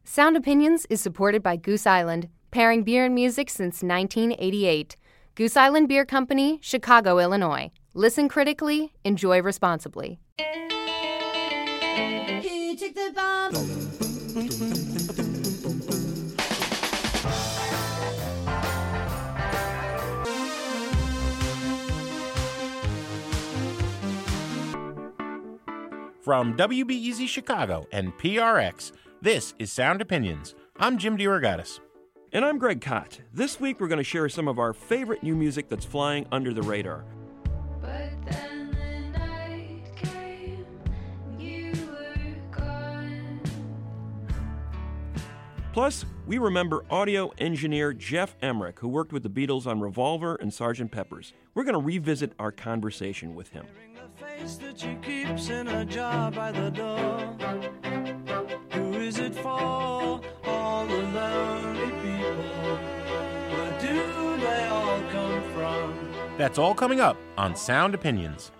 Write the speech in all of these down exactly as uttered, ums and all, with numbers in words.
Sound Opinions is supported by Goose Island, pairing beer and music since nineteen eighty-eight. Goose Island Beer Company, Chicago, Illinois. Listen critically, enjoy responsibly. He took the bomb. From W B E Z Chicago and P R X, this is Sound Opinions. I'm Jim DeRogatis. And I'm Greg Kot. This week we're going to share some of our favorite new music that's flying under the radar. But then the night came, you were gone. Plus, we remember audio engineer Geoff Emerick, who worked with the Beatles on Revolver and Sergeant Pepper's. We're going to revisit our conversation with him. The face that she keeps in a jar by the door. Who is it for? All the lonely people. Where do they all come from? That's all coming up on Sound Opinions.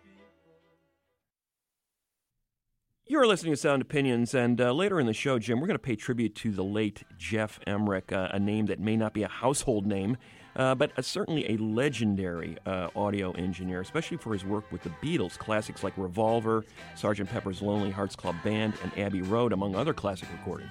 You're listening to Sound Opinions, and uh, later in the show, Jim, we're going to pay tribute to the late Geoff Emerick, uh, a name that may not be a household name, uh, but uh, certainly a legendary uh, audio engineer, especially for his work with the Beatles, classics like Revolver, Sergeant Pepper's Lonely Hearts Club Band, and Abbey Road, among other classic recordings.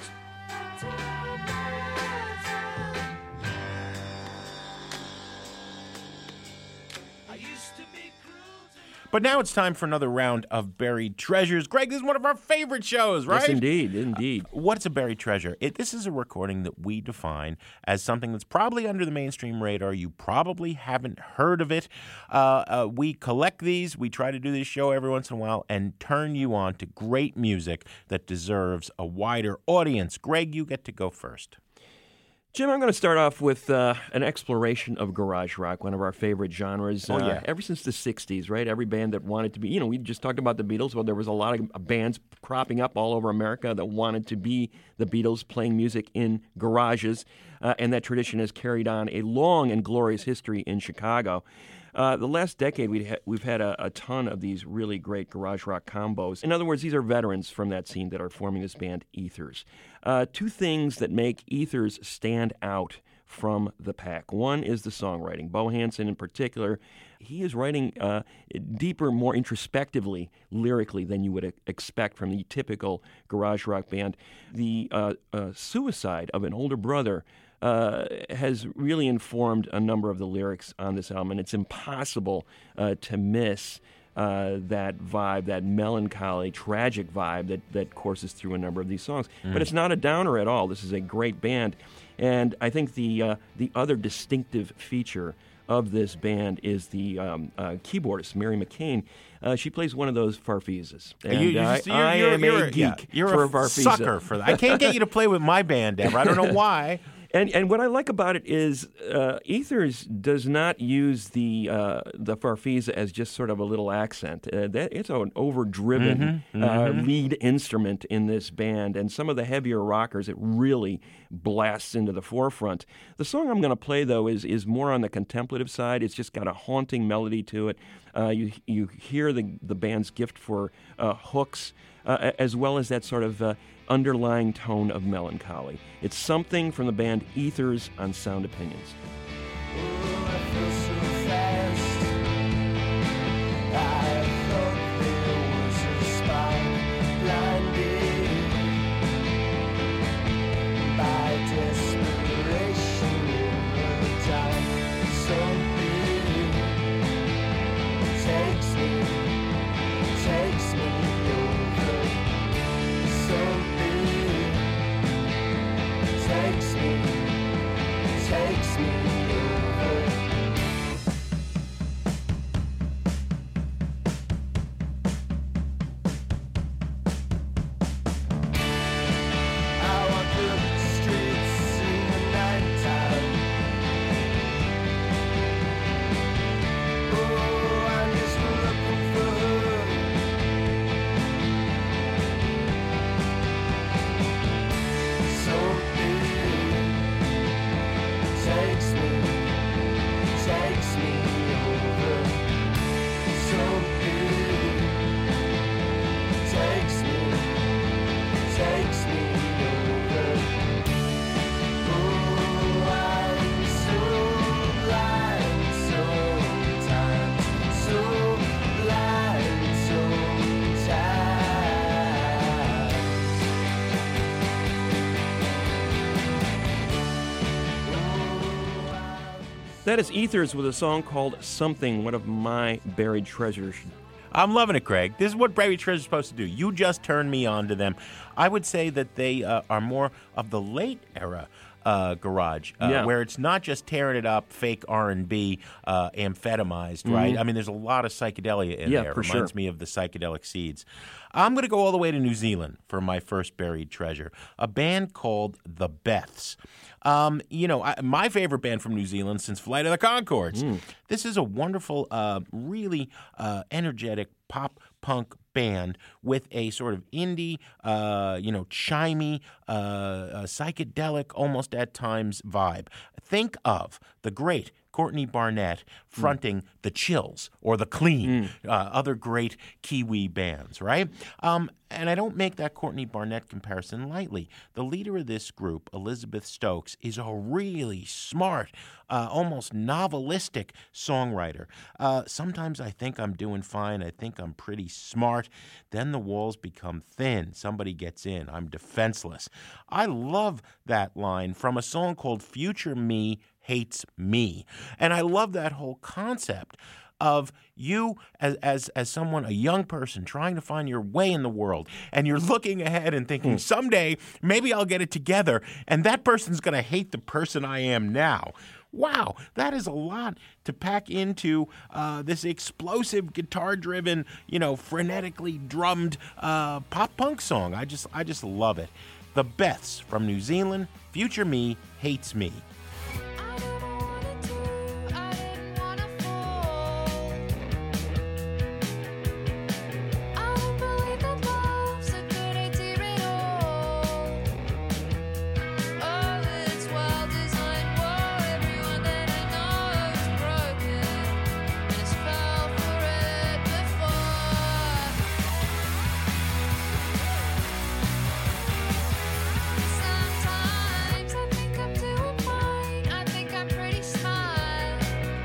But now it's time for another round of Buried Treasures. Greg, this is one of our favorite shows, right? Yes, indeed, indeed. Uh, what's a buried treasure? It, this is a recording that we define as something that's probably under the mainstream radar. You probably haven't heard of it. Uh, uh, we collect these. We try to do this show every once in a while and turn you on to great music that deserves a wider audience. Greg, you get to go first. Jim, I'm going to start off with uh, an exploration of garage rock, one of our favorite genres. Oh, yeah. Uh, ever since the sixties, right? Every band that wanted to be, you know, we just talked about the Beatles. Well, there was a lot of bands cropping up all over America that wanted to be the Beatles, playing music in garages, uh, and that tradition has carried on a long and glorious history in Chicago. Uh, the last decade, we'd ha- we've had a, a ton of these really great garage rock combos. In other words, these are veterans from that scene that are forming this band, Ethers. Uh, two things that make Ethers stand out from the pack. One is the songwriting. Bo Hansen, in particular, he is writing uh, deeper, more introspectively, lyrically, than you would expect from the typical garage rock band. The uh, uh, suicide of an older brother Uh, has really informed a number of the lyrics on this album, and it's impossible uh, to miss uh, that vibe, that melancholy, tragic vibe that, that courses through a number of these songs. Mm. But it's not a downer at all. This is a great band, and I think the uh, the other distinctive feature of this band is the um, uh, keyboardist, Mary McCain. Uh, she plays one of those farfisas. And you, you I, just, you're, I you're, am you're, a geek yeah, you're for a a farfisa. Sucker for that. I can't get you to play with my band ever. I don't know why. And and what I like about it is uh, Ethers does not use the uh, the farfisa as just sort of a little accent. Uh, that, it's an overdriven mm-hmm, uh, mm-hmm. lead instrument in this band, and some of the heavier rockers, it really blasts into the forefront. The song I'm going to play, though, is is more on the contemplative side. It's just got a haunting melody to it. Uh, you you hear the the band's gift for uh, hooks, uh, as well as that sort of uh, underlying tone of melancholy. It's something from the band Ethers on Sound Opinions. Oh, I feel so fast. I thought there was a spark blinded by desperation in the dark. Something takes me, takes me over. Something takes me, takes me over. That is Ethers with a song called Something, one of my buried treasures. I'm loving it, Craig. This is what Buried Treasure is supposed to do. You just turned me on to them. I would say that they uh, are more of the late era uh, garage, uh, Yeah. where it's not just tearing it up, fake R and B, uh, amphetamized, right? I mean, there's a lot of psychedelia in Yeah, there. for It reminds sure. me of the Psychedelic Seeds. I'm going to go all the way to New Zealand for my first buried treasure, a band called The Beths. Um, you know, I, my favorite band from New Zealand since Flight of the Conchords. This is a wonderful, uh, really uh, energetic pop punk band with a sort of indie, uh, you know, chimey, uh, uh, psychedelic, almost at times vibe. Think of the great Courtney Barnett fronting the Chills or the Clean, uh, other great Kiwi bands, right? Um, and I don't make that Courtney Barnett comparison lightly. The leader of this group, Elizabeth Stokes, is a really smart, uh, almost novelistic songwriter. Uh, sometimes I think I'm doing fine. I think I'm pretty smart. Then the walls become thin. Somebody gets in. I'm defenseless. I love that line from a song called Future Me Hates Me. And I love that whole concept of you as, as as someone, a young person trying to find your way in the world, and you're looking ahead and thinking, someday maybe I'll get it together, and that person's going to hate the person I am now. Wow, that is a lot to pack into uh, this explosive, guitar-driven, you know, frenetically drummed uh, pop punk song. I just I just love it. The Beths from New Zealand, Future Me Hates Me. I don't wanna do, I didn't wanna fall. I don't believe that love's a good idea at all. Oh, it's wild design war. Everyone that I know is broken and has fell for it before. Sometimes I think I'm doing fine. I think I'm pretty smart.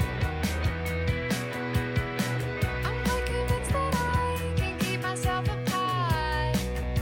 I'm quite convinced that I can keep myself apart.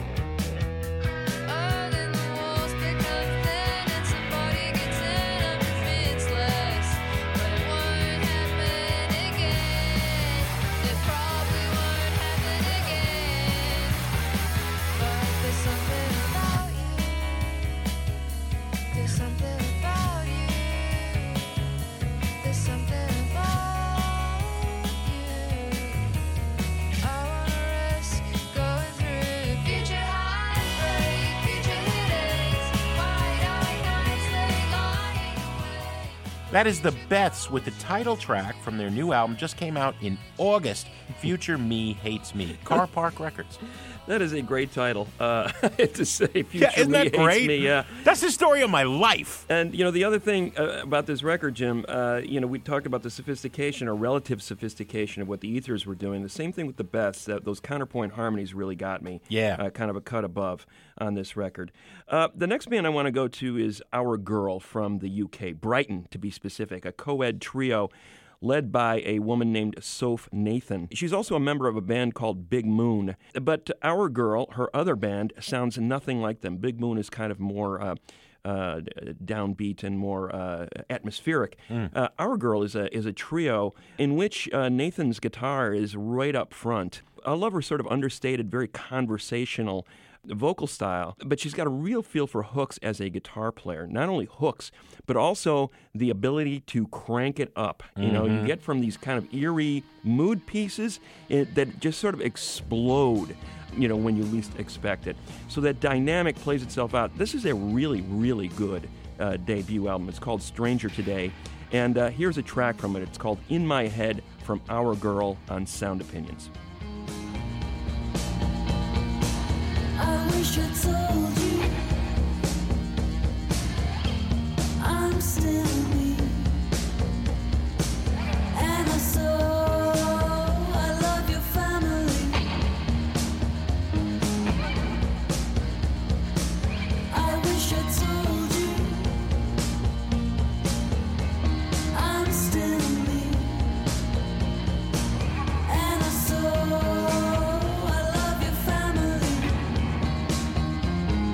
Oh, then the walls become thin and somebody gets in. I'm defenseless, but it won't happen again. It probably won't happen again. But there's something about you. There's something about you. There's something about you. I wanna risk going through future heartbreak, future headaches, wide-eyed nights late lying awake. That is The Beths with the title track from their new album, just came out in August, Future Me Hates Me, Car Park Records. That is a great title. Uh, I have to say, Future Yeah, isn't Me that Hates great? Me. Yeah. That's the story of my life. And, you know, the other thing uh, about this record, Jim, uh, you know, we talked about the sophistication or relative sophistication of what the Ethers were doing. The same thing with the Beths. That those counterpoint harmonies really got me. Yeah. Uh, kind of a cut above on this record. Uh, the next band I want to go to is Our Girl from the U K, Brighton to be specific, a co-ed trio led by a woman named Soph Nathan. She's also a member of a band called Big Moon. But Our Girl, her other band, sounds nothing like them. Big Moon is kind of more uh, uh, downbeat and more uh, atmospheric. Uh, Our Girl is a is a trio in which uh, Nathan's guitar is right up front. I love her sort of understated, very conversational vocal style, but she's got a real feel for hooks as a guitar player. Not only hooks, but also the ability to crank it up. You know, you get from these kind of eerie mood pieces it, that just sort of explode, you know, when you least expect it. So that dynamic plays itself out. This is a really, really good uh, debut album. It's called Stranger Today, and uh, here's a track from it. It's called In My Head from Our Girl on Sound Opinions. I wish I told you I'm still me, and I so I love your family. I wish I told you I'm still me, and I so I love your family.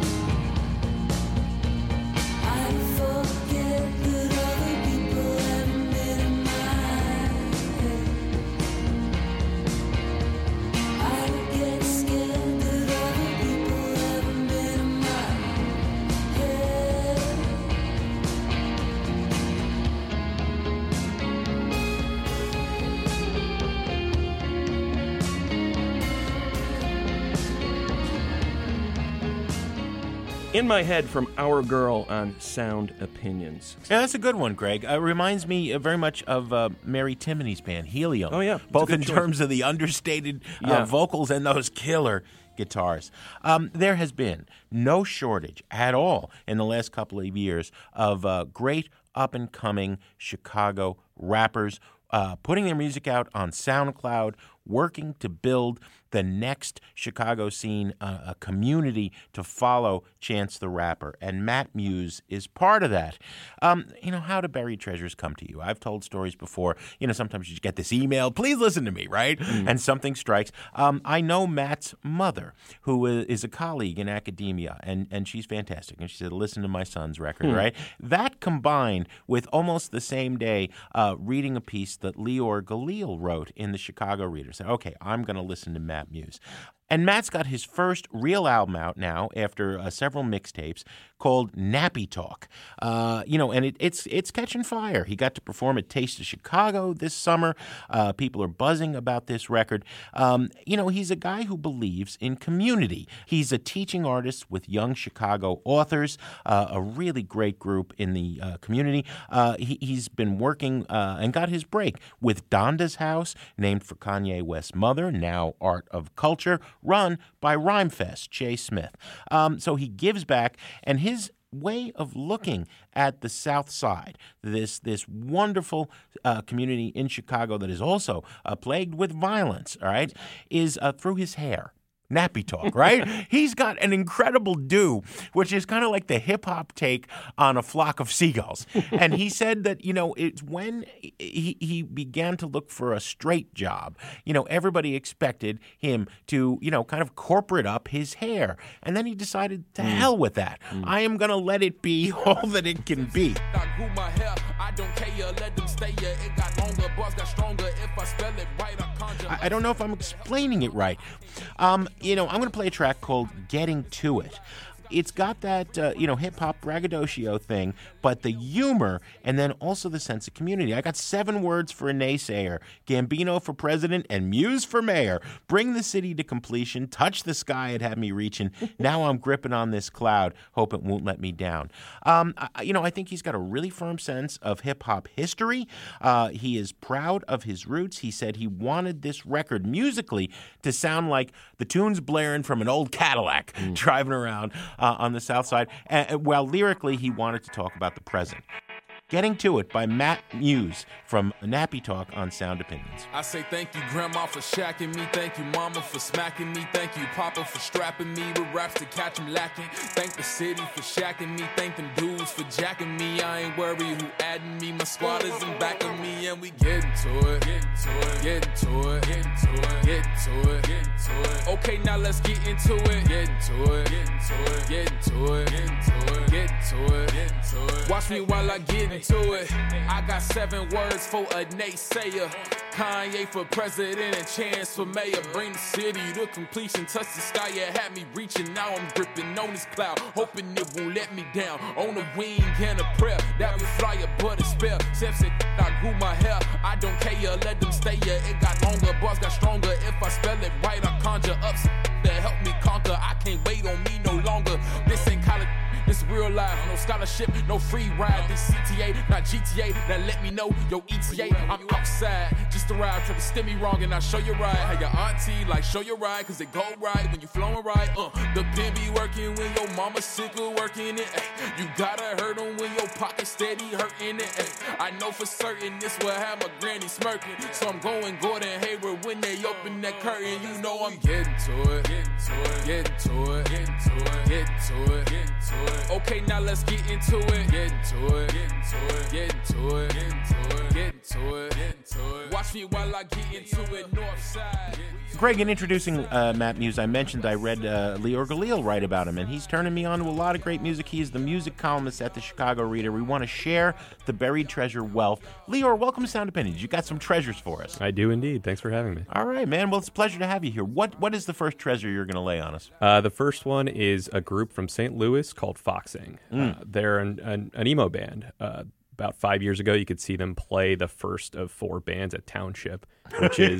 In My Head from Our Girl on Sound Opinions. Yeah, that's a good one, Greg. Uh, reminds me uh, very much of uh, Mary Timony's band, Helium. Oh, yeah. It's a Both good in choice. terms of the understated uh, Yeah. vocals and those killer guitars. Um, there has been no shortage at all in the last couple of years of uh, great up-and-coming Chicago rappers uh, putting their music out on SoundCloud, working to build the next Chicago scene, uh, a community to follow Chance the Rapper. And Matt Muse is part of that. Um, you know, how do buried treasures come to you? I've told stories before. You know, sometimes you get this email, please listen to me, right? Mm. And something strikes. Um, I know Matt's mother, who is a colleague in academia, and, and she's fantastic. And she said, listen to my son's record, Hmm. right? That combined with almost the same day uh, reading a piece that Leor Galil wrote in the Chicago Reader. Said, okay, I'm going to listen to Matt Muse. And Matt's got his first real album out now after uh, several mixtapes called Nappy Talk. Uh, you know, and it, it's it's catching fire. He got to perform at Taste of Chicago this summer. Uh, people are buzzing about this record. Um, you know, he's a guy who believes in community. He's a teaching artist with young Chicago authors, uh, a really great group in the uh, community. Uh, he, he's been working uh, and got his break with Donda's House, named for Kanye West's mother, now Art of Culture, run by Rhymefest, Jay Smith. Um, so he gives back, and his way of looking at the South Side, this this wonderful uh, community in Chicago that is also uh, plagued with violence, all right, is uh, through his hair. Nappy Talk, right? He's got an incredible do, which is kind of like the hip-hop take on a flock of seagulls. And he said that, you know, it's when he, he began to look for a straight job, you know, everybody expected him to, you know, kind of corporate up his hair. And then he decided, to hell with that. I am going to let it be all that it can be. I grew my hair, I don't care, let them stay here. It got longer, bars got stronger. If I spell it right, I conjure. I I don't know if I'm explaining it right. Um, you know, I'm going to play a track called Getting To It. It's got that, uh, you know, hip-hop braggadocio thing, but the humor and then also the sense of community. I got seven words for a naysayer. Gambino for president and Muse for mayor. Bring the city to completion. Touch the sky it had me reaching. Now I'm gripping on this cloud. Hope it won't let me down. Um, I, you know, I think he's got a really firm sense of hip-hop history. Uh, he is proud of his roots. He said he wanted this record musically to sound like the tunes blaring from an old Cadillac driving around Uh, on the South Side, and, while lyrically he wanted to talk about the present. Getting To It by Matt Muse from Nappy Talk on Sound Opinions. I say thank you, Grandma, for shacking me. Thank you, Mama, for smacking me. Thank you, Papa, for strapping me with raps to catch 'em lacking. Thank the city for shacking me. Thank them dudes for jacking me. I ain't worried who adding me. My squad is in back of me, and we getting to it. Getting to it. Getting to it. Getting to it. Getting to it. Getting to it. Okay, now let's get into it. Getting to it. Getting to it. Getting to it. Getting to it. Getting to it. Getting to it. Watch me while I get into it. I got seven words for a naysayer. Kanye for president and Chance for mayor. Bring the city to completion. Touch the sky, it had me reaching. Now I'm gripping on this cloud, hoping it won't let me down. On a wing and a prayer that we fly a but a spell. Samson, I grew my hair. I don't care, let them stay here. It got longer, bars got stronger. If I spell it right, I conjure up some to help me conquer. I can't wait on me no longer. This ain't college. This real life, no scholarship, no free ride. This C T A, not G T A. Now let me know, yo E T A. I'm outside, just a ride. Try to stem me wrong and I show you right. How your auntie like show you right, cause it go right when you flowing right. Uh, the pen be working when your mama sick of working it. Ay. You gotta hurt them when your pocket steady hurting it. Ay. I know for certain this will have my granny smirking. So I'm going Gordon Hayward when they open that curtain. You know I'm getting to it, getting to it, getting to it, getting to it, getting to it, getting to it. Okay, now let's get into it. Get into it. Get into it. Get into it. Get into it. Get into it. Get into it. Watch me while I get into it. North side. Greg, in introducing uh, Matt Muse, I mentioned I read uh, Leor Galil write about him, and he's turning me on to a lot of great music. He is the music columnist at the Chicago Reader. We want to share the buried treasure wealth. Leor, welcome to Sound Opinions. You got some treasures for us. I do indeed. Thanks for having me. All right, man. Well, it's a pleasure to have you here. What What is the first treasure you're going to lay on us? Uh, the first one is a group from Saint Louis called Foxing. Uh, they're an, an, an emo band. Uh, about five years ago, you could see them play the first of four bands at Township, which is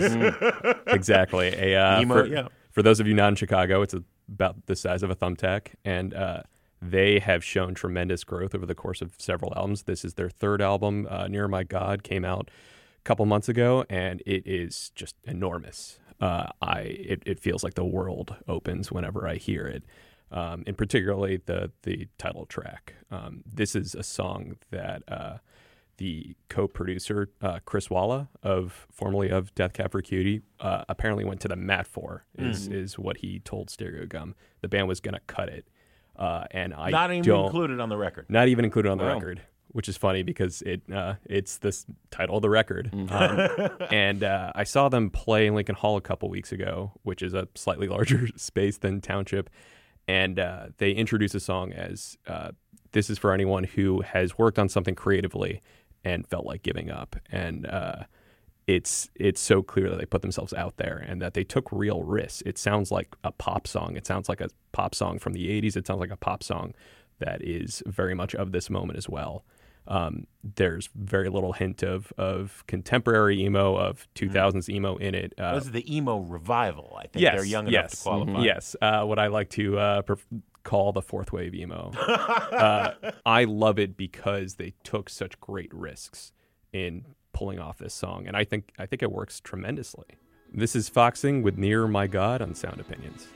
exactly a uh, Emo, for, yeah. for those of you not in Chicago, it's a, about the size of a thumbtack, and uh, They have shown tremendous growth over the course of several albums. This is their third album. Uh, Near My God came out a couple months ago, and it is just enormous. Uh, I it, it feels like the world opens whenever I hear it. Um, and particularly the the title track. Um, this is a song that uh, the co-producer uh, Chris Walla, of formerly of Death Cab for Cutie, uh, apparently went to the mat for. Is Mm. is what he told Stereo Gum. The band was gonna cut it, uh, and I Not even don't, included on the record. Not even included on the Wow. record, which is funny because it uh, it's the s- title of the record. Um, and uh, I saw them play in Lincoln Hall a couple weeks ago, which is a slightly larger space than Township. And uh, they introduce a song as uh, this is for anyone who has worked on something creatively and felt like giving up. And uh, it's it's so clear that they put themselves out there and that they took real risks. It sounds like a pop song. It sounds like a pop song from the eighties. It sounds like a pop song that is very much of this moment as well. Um, there's very little hint of of contemporary emo, of two thousands emo in it. Uh, This is the emo revival. I think yes, they're young enough yes, to qualify. Yes, uh, what I like to uh, perf- call the fourth wave emo. uh, I love it because they took such great risks in pulling off this song, and I think I think it works tremendously. This is Foxing with Near My God on Sound Opinions.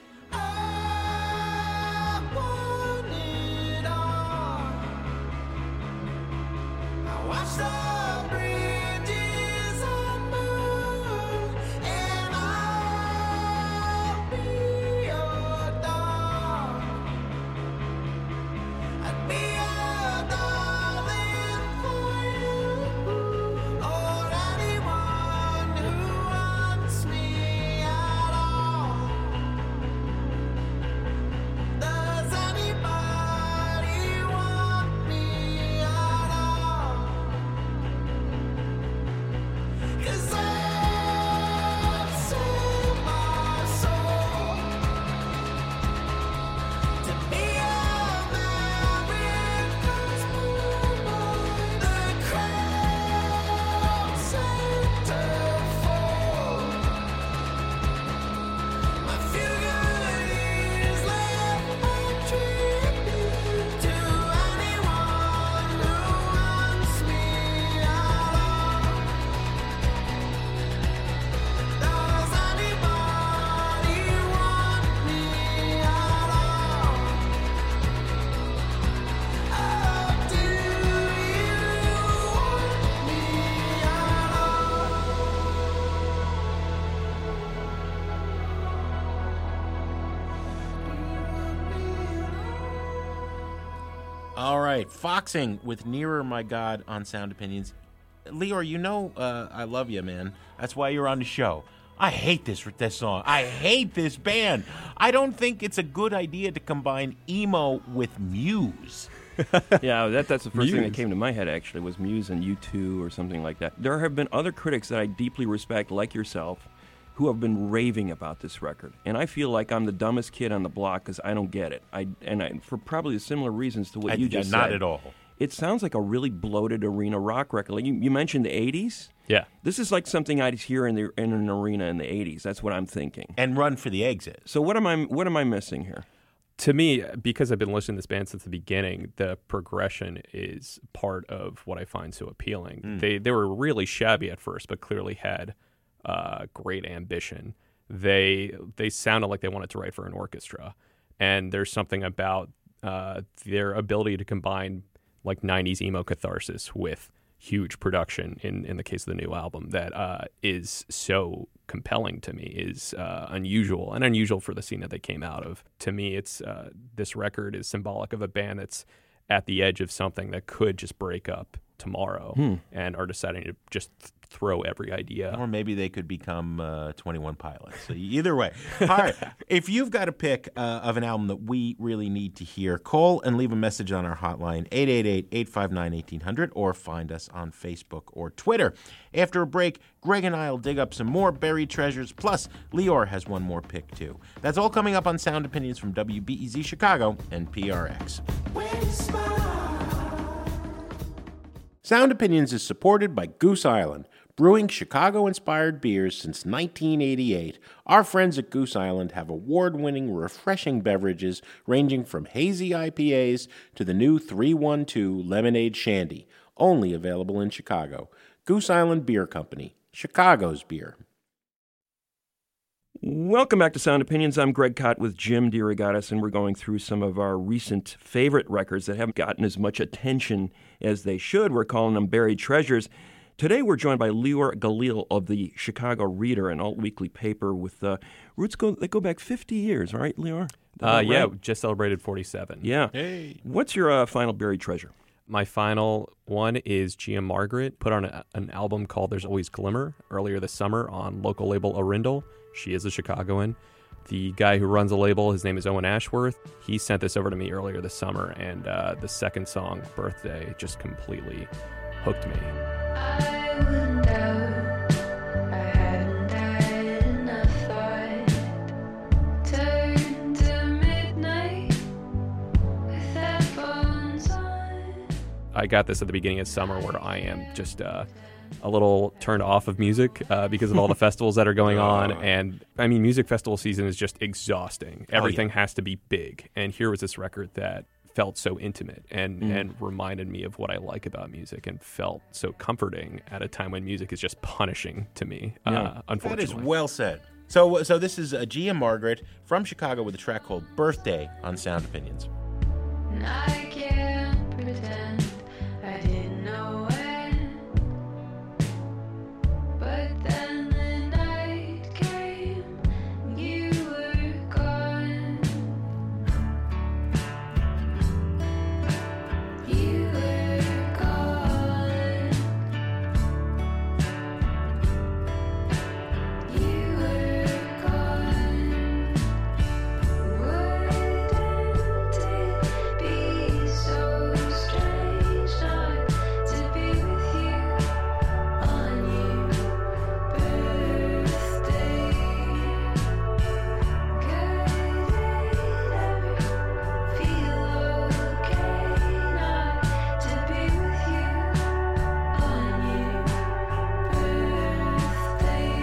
I want it all. I watch the bridges unburn, and I'll be your dog. I'd be a darling for you, or anyone who wants me at all. Does anybody want me at all? 'Cause I've sold my soul to be America's moonlight, the crown centerfold. My few good years left a tribute to anyone who wants me at all. Does anybody want me at all? Oh, do you want me at All right, Foxing with Nearer My God on Sound Opinions. Leor, you know uh, I love you, man. That's why you're on the show. I hate this this song. I hate this band. I don't think it's a good idea to combine emo with Muse. Yeah, that, that's the first thing that Muse. came to my head, actually, was Muse and U two or something like that. There have been other critics that I deeply respect, like yourself, who have been raving about this record. And I feel like I'm the dumbest kid on the block because I don't get it. I And I, for probably similar reasons to what I- you just not said. at all. It sounds like a really bloated arena rock record. Like you, you mentioned the eighties. Yeah. This is like something I'd hear in, the, in an arena in the eighties. That's what I'm thinking. And Run for the Exit. So what am I what am I missing here? To me, because I've been listening to this band since the beginning, the progression is part of what I find so appealing. They they were really shabby at first, but clearly had uh, great ambition. They they sounded like they wanted to write for an orchestra, and there's something about uh, their ability to combine like nineties emo catharsis with huge production in, in the case of the new album that uh, is so compelling to me, is uh, unusual and unusual for the scene that they came out of. To me, it's uh, this record is symbolic of a band that's at the edge of something that could just break up tomorrow and are deciding to just th- throw every idea. Or maybe they could become uh, twenty-one Pilots. So either way. All right. If you've got a pick uh, of an album that we really need to hear, call and leave a message on our hotline, eight eight eight, eight five nine, one eight hundred, or find us on Facebook or Twitter. After a break, Greg and I will dig up some more buried treasures, plus Leor has one more pick, too. That's all coming up on Sound Opinions from W B E Z Chicago and P R X. Sound Opinions is supported by Goose Island, Brewing Chicago-inspired beers since nineteen eighty-eight, our friends at Goose Island have award-winning, refreshing beverages ranging from hazy I P As to the new three one two Lemonade Shandy, only available in Chicago. Goose Island Beer Company, Chicago's beer. Welcome back to Sound Opinions. I'm Greg Cott with Jim DeRogatis, and we're going through some of our recent favorite records that haven't gotten as much attention as they should. We're calling them buried treasures. Today we're joined by Lior Galil of the Chicago Reader, an alt-weekly paper with uh, roots go, that go back fifty years, right, Lior? Uh, yeah, right? just celebrated forty-seven. Yeah. Hey. What's your uh, final buried treasure? My final one is Gia Margaret, put on a, an album called There's Always Glimmer earlier this summer on local label Arundel. She is a Chicagoan. The guy who runs the label, his name is Owen Ashworth. He sent this over to me earlier this summer, and uh, the second song, Birthday, just completely hooked me. I wouldn't doubt I hadn't had enough thought. Turn to midnight with headphones on. I got this at the beginning of summer where I am just uh, a little turned off of music uh, because of all the festivals that are going on. And I mean, music festival season is just exhausting. Everything has to be big. And here was this record that felt so intimate and, Mm. and reminded me of what I like about music and felt so comforting at a time when music is just punishing to me, Yeah. uh, That is unfortunately. well said. So, so this is uh, Gia Margaret from Chicago with a track called Birthday on Sound Opinions. And I can't pretend I didn't know it. But then the night came, you were gone. You were gone. You were gone. Wouldn't it be so strange not to be with you on your birthday? Could it ever feel okay not to be with you on your birthday?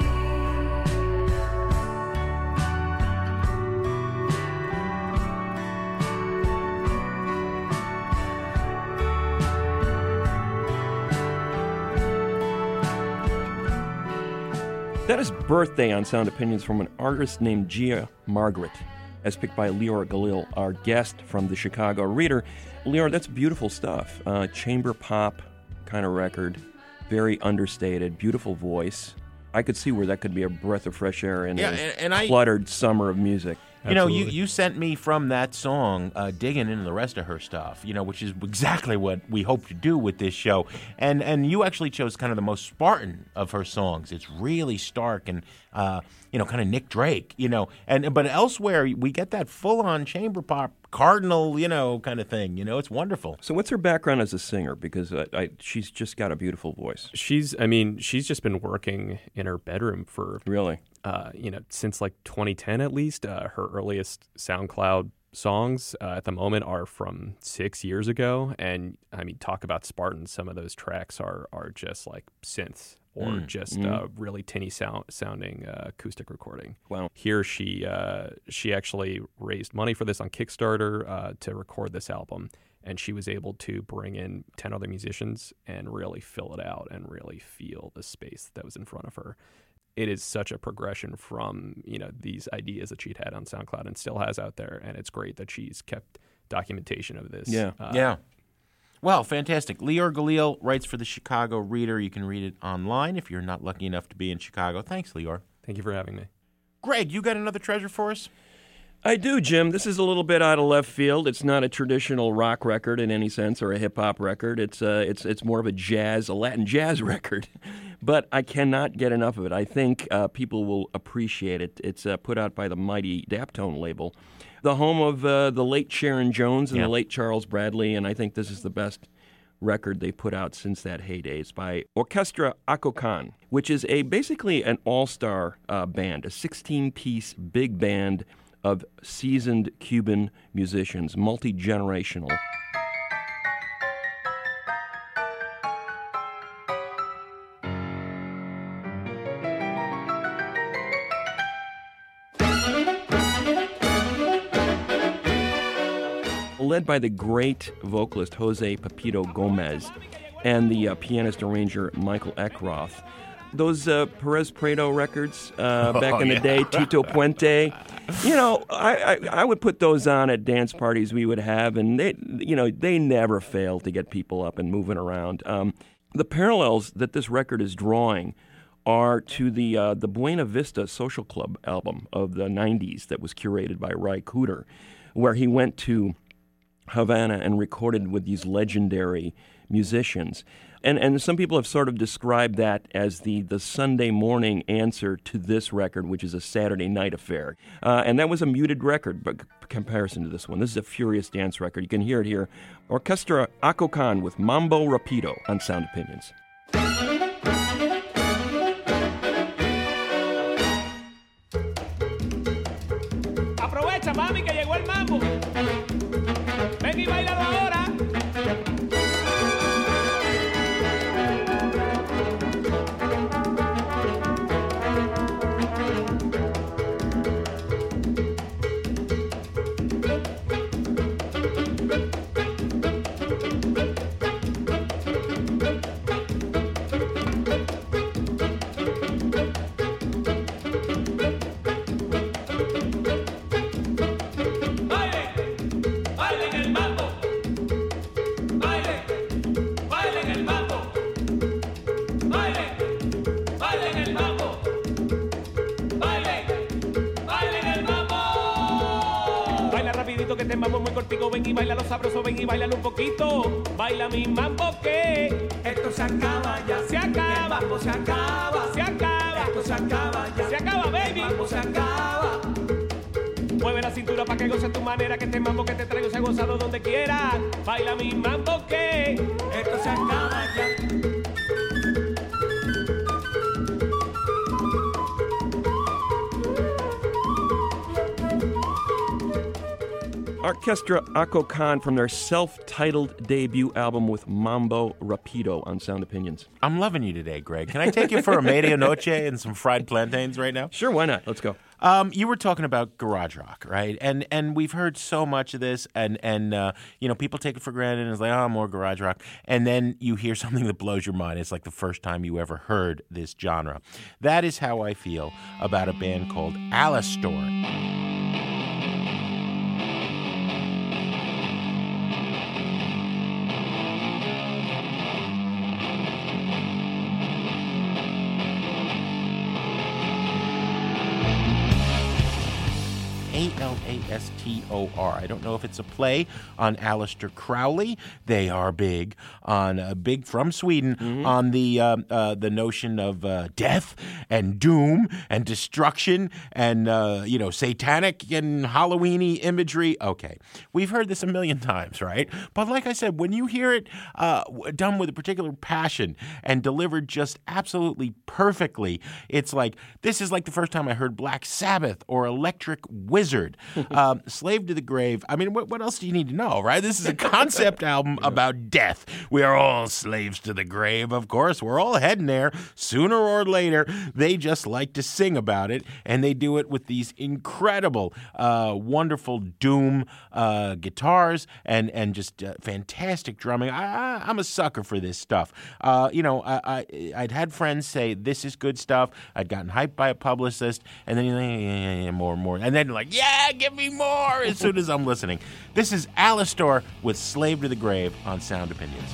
That is Birthday on Sound Opinions from an artist named Gia Margaret, as picked by Lior Galil, our guest from the Chicago Reader. Lior, that's beautiful stuff. Uh, chamber pop kind of record, very understated, beautiful voice. I could see where that could be a breath of fresh air in Yeah, a and- and I- cluttered summer of music. You know, you, Absolutely. you sent me from that song uh, digging into the rest of her stuff, you know, which is exactly what we hope to do with this show. And and you actually chose kind of the most Spartan of her songs. It's really stark and, uh, you know, kind of Nick Drake, you know. And But elsewhere, we get that full-on chamber pop, Cardinal, you know, kind of thing. You know, it's wonderful. So what's her background as a singer? Because uh, I, she's just got a beautiful voice. She's, I mean, she's just been working in her bedroom for Really? uh, you know, since like twenty ten at least. Uh, her earliest SoundCloud songs uh, at the moment are from six years ago. And I mean, talk about Spartans. Some of those tracks are are just like synths or Mm, just uh, really tinny sound, sounding uh, acoustic recording. Wow. Here she uh, she actually raised money for this on Kickstarter uh, to record this album. And she was able to bring in ten other musicians and really fill it out and really feel the space that was in front of her. It is such a progression from, you know, these ideas that she'd had on SoundCloud and still has out there. And it's great that she's kept documentation of this. Yeah. Uh, Yeah. Well, fantastic. Lior Galil writes for the Chicago Reader. You can read it online if you're not lucky enough to be in Chicago. Thanks, Lior. Thank you for having me. Greg, you got another treasure for us? I do, Jim. This is a little bit out of left field. It's not a traditional rock record in any sense, or a hip hop record. It's uh, it's it's more of a jazz, a Latin jazz record. But I cannot get enough of it. I think uh, people will appreciate it. It's uh, put out by the mighty Daptone label, the home of uh, the late Sharon Jones and Yeah. the late Charles Bradley. And I think this is the best record they've put out since that heyday. It's by Orchestra Acocan, which is a basically an all-star uh, band, a sixteen-piece big band of seasoned Cuban musicians, multi-generational. led by the great vocalist Jose Pepito Gomez and the uh, pianist arranger Michael Eckroth. Those uh, Perez Prado records uh, back Oh, in the yeah. day, Tito Puente, you know, I, I, I would put those on at dance parties we would have, and they, you know, they never failed to get people up and moving around. Um, the parallels that this record is drawing are to the uh, the Buena Vista Social Club album of the nineties that was curated by Ry Cooder, where he went to Havana and recorded with these legendary musicians. And and some people have sort of described that as the, the Sunday morning answer to this record, which is a Saturday night affair. Uh, and that was a muted record by comparison to this one. This is a furious dance record. You can hear it here. Orchestra Acocan with Mambo Rapido on Sound Opinions. Aprovecha, mami, que llegó el mambo. Ven y bailalo ahora. Que este mambo muy cortico, ven y baila lo sabroso, ven y baila un poquito. Baila mi mambo que esto se acaba ya. Se acaba. El mambo se acaba. Se acaba. Esto se acaba ya. Se acaba, baby. El mambo se acaba. Mueve la cintura para que goces tu manera, que este mambo que te traigo se ha gozado donde quiera. Baila mi mambo que esto se acaba ya. Orchestra Acocan from their self-titled debut album with Mambo Rapido on Sound Opinions. I'm loving you today, Greg. Can I take you for a medianoche and some fried plantains right now? Sure, why not? Let's go. Um, you were talking about garage rock, right? And and we've heard so much of this, and and uh, you know, people take it for granted, and it's like, oh, more garage rock. And then you hear something that blows your mind. It's like the first time you ever heard this genre. That is how I feel about a band called Alastor. A L A S T O R. I don't know if it's a play on Aleister Crowley. They are big on uh, big from Sweden mm-hmm. on the uh, uh, the notion of uh, death and doom and destruction and uh, you know, satanic and Halloweeny imagery. Okay, we've heard this a million times, right? But like I said, when you hear it uh, done with a particular passion and delivered just absolutely perfectly, it's like this is like the first time I heard Black Sabbath or Electric Wizard. um, Slave to the Grave. I mean, what, what else do you need to know, right? This is a concept album about death. We are all slaves to the grave, of course. We're all heading there sooner or later. They just like to sing about it, and they do it with these incredible, uh, wonderful doom uh, guitars and and just uh, fantastic drumming. I, I, I'm a sucker for this stuff. Uh, you know, I, I I'd had friends say this is good stuff. I'd gotten hyped by a publicist, and then you're like, yeah, yeah, yeah, more, more, and then like, yeah, give me more as soon as I'm listening. This is Alastor with Slave to the Grave on Sound Opinions.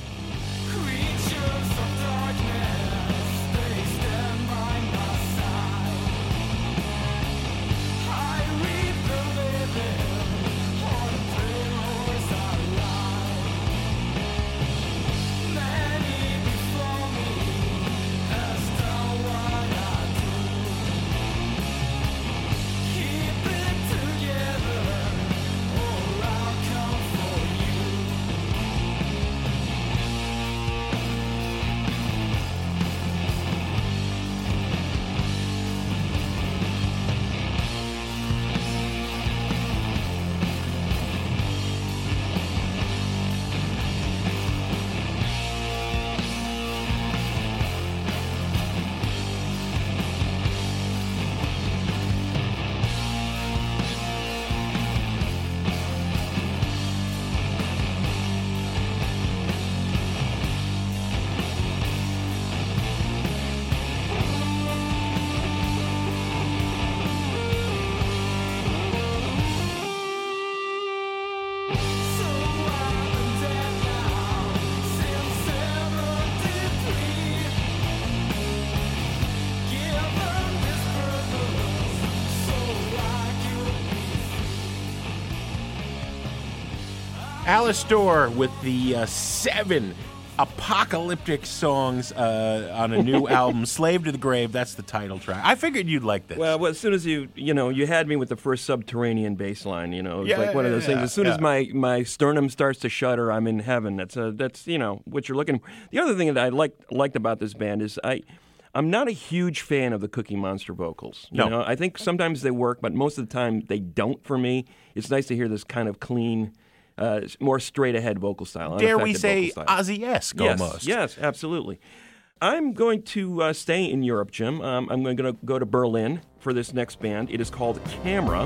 Alastor with the uh, seven apocalyptic songs uh, on a new album, Slave to the Grave. That's the title track. I figured you'd like this. Well, well, as soon as you, you know, you had me with the first subterranean bass line, you know, it's Yeah, like one of those yeah, things. As soon yeah. as my, my sternum starts to shudder, I'm in heaven. That's a, that's, you know, what you're looking for. The other thing that I liked, liked about this band is I, I'm not a huge fan of the Cookie Monster vocals. You No. know, I think sometimes they work, but most of the time they don't for me. It's nice to hear this kind of clean, uh, more straight-ahead vocal style. Dare we unaffected say vocal style. Ozzy-esque Yes, almost? yes, absolutely. I'm going to uh, stay in Europe, Jim. Um, I'm going to go to Berlin for this next band. It is called Camera.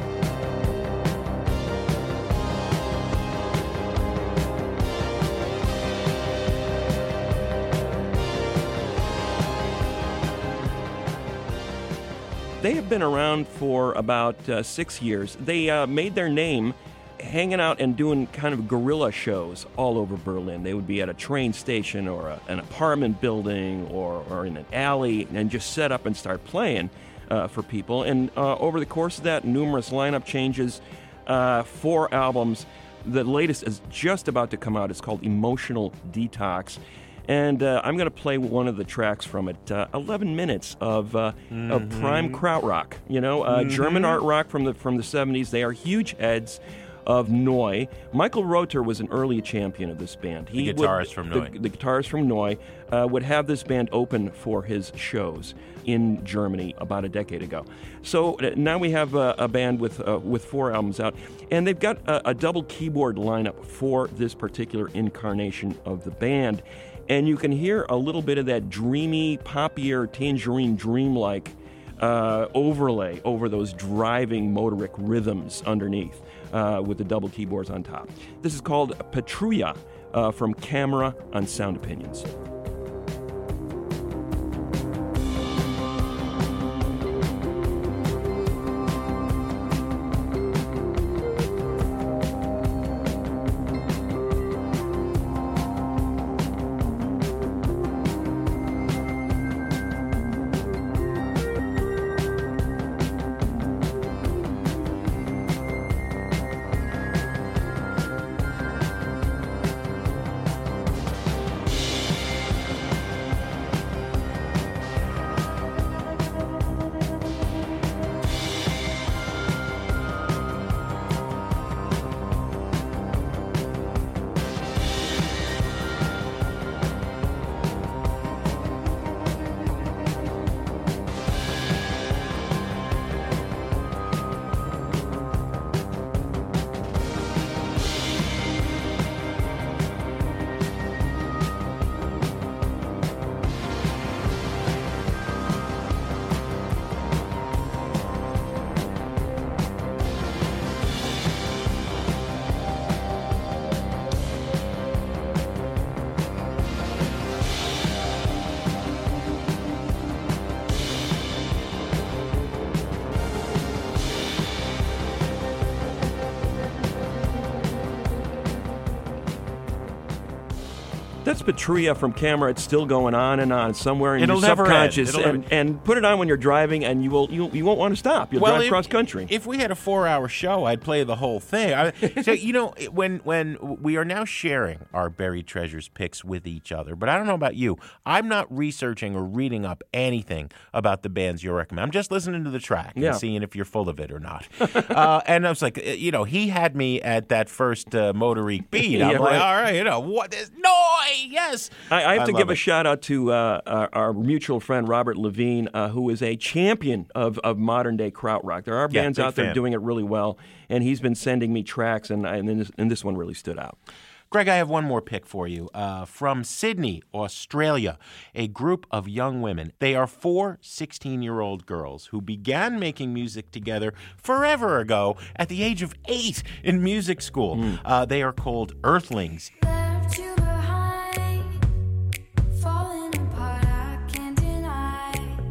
They have been around for about uh, six years. They uh, made their name hanging out and doing kind of guerrilla shows all over Berlin. They would be at a train station or a, an apartment building or, or in an alley and just set up and start playing uh, for people. And uh, over the course of that, numerous lineup changes, uh, four albums. The latest is just about to come out. It's called Emotional Detox. And uh, I'm going to play one of the tracks from it. Uh, Eleven minutes of, uh, Mm-hmm. of prime krautrock. You know, uh, German art rock from the from the seventies. They are huge heads of Neu. Michael Rother was an early champion of this band. The would- guitarist from Neu. The, the guitarist from Neu uh, would have this band open for his shows in Germany about a decade ago. So uh, now we have uh, a band with uh, with four albums out, and they've got a, a double keyboard lineup for this particular incarnation of the band. And you can hear a little bit of that dreamy, poppier, Tangerine Dream-like uh, overlay over those driving motoric rhythms underneath uh, with the double keyboards on top. This is called Patrulla uh, from Camera on Sound Opinions. That's Patrulla from Camera. It's still going on and on somewhere in It'll your never end. subconscious. It'll And, and put it on when you're driving, and you will you, you won't want to stop. You'll drive if- cross country. If we had a four-hour show, I'd play the whole thing. I, so you know, when when we are now sharing our buried treasures picks with each other, but I don't know about you. I'm not researching or reading up anything about the bands you recommend. I'm just listening to the track and Yeah. seeing if you're full of it or not. uh, and I was like, uh, you know, he had me at that first uh, Motorique beat. I'm Yeah, like, right. all right, you know, what is noise? Yes. I, I have to love give a it. shout out to uh, our, our mutual friend Robert Levine, uh, who is a champion of, of modern day krautrock. There are Yeah, bands big out there fan. doing it really well, and he's been sending me tracks, and, and, this, and this one really stood out. Greg, I have one more pick for you. Uh, from Sydney, Australia, a group of young women. They are four sixteen-year-old girls who began making music together forever ago at the age of eight in music school. Uh, they are called Earthlings. Left you behind, falling apart, I can't deny.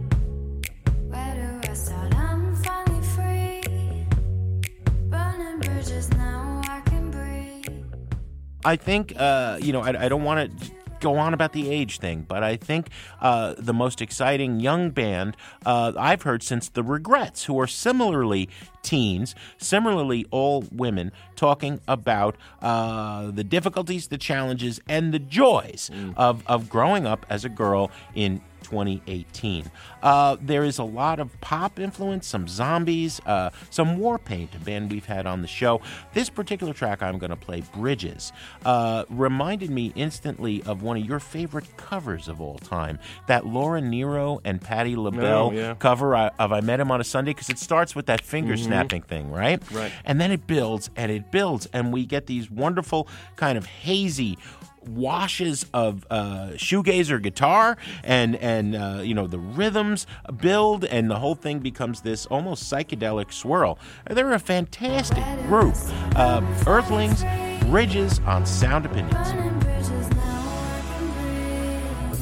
Where do I start? I'm finally free. Burning bridges, now I can breathe. I think, uh, you know, I, I don't want to go on about the age thing, but I think uh, the most exciting young band uh, I've heard since The Regrets, who are similarly teens, similarly all women, talking about uh, the difficulties, the challenges, and the joys of, of growing up as a girl in twenty eighteen. Uh, there is a lot of pop influence, some zombies, uh, some Warpaint, a band we've had on the show. This particular track I'm going to play, Bridges, uh, reminded me instantly of one of your favorite covers of all time, that Laura Nyro and Patti LaBelle Oh, yeah. cover of I Met Him on a Sunday, because it starts with that finger snapping thing, right? Right. And then it builds and it builds, and we get these wonderful kind of hazy washes of uh, shoegazer guitar, and and uh, you know the rhythms build, and the whole thing becomes this almost psychedelic swirl. They're a fantastic group. Uh, Earthlings, Bridges on Sound Opinions. Burning bridges now I can breathe.